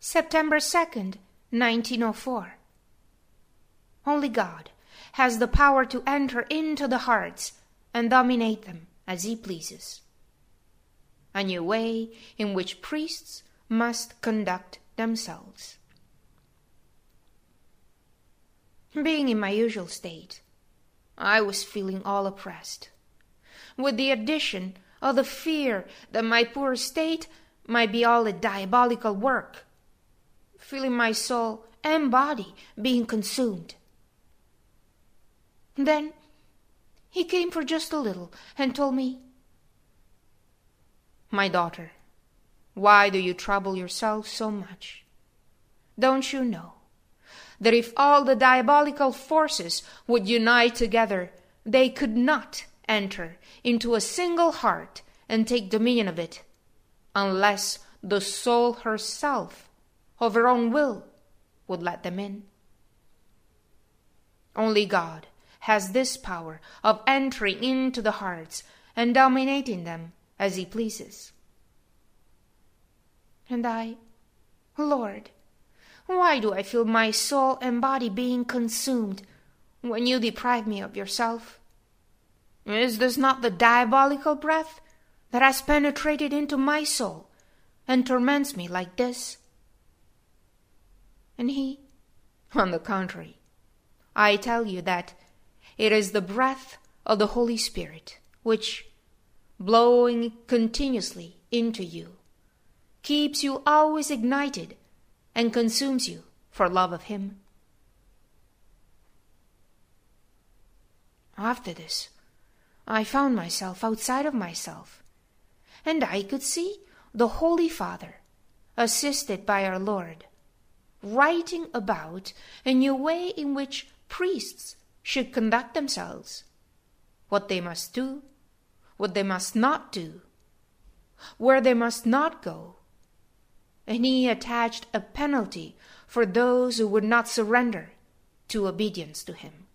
September 2nd, 1904. Only God has the power to enter into the hearts and dominate them as He pleases. A new way in which priests must conduct themselves. Being in my usual state, I was feeling all oppressed, with the addition of the fear that my poor state might be all a diabolical work, feeling my soul and body being consumed. Then He came for just a little and told me, "My daughter, why do you trouble yourself so much? Don't you know that if all the diabolical forces would unite together, they could not enter into a single heart and take dominion of it, unless the soul herself, of her own will, would let them in? Only God has this power of entering into the hearts and dominating them as He pleases. And I, Lord, why do I feel my soul and body being consumed when You deprive me of Yourself? Is this not the diabolical breath that has penetrated into my soul and torments me like this?" And He, on the contrary, I tell you that it is the breath of the Holy Spirit which, blowing continuously into you, keeps you always ignited and consumes you for love of Him. After this, I found myself outside of myself, and I could see the Holy Father, assisted by our Lord, writing about a new way in which priests should conduct themselves, what they must do, what they must not do, where they must not go, and He attached a penalty for those who would not surrender to obedience to Him.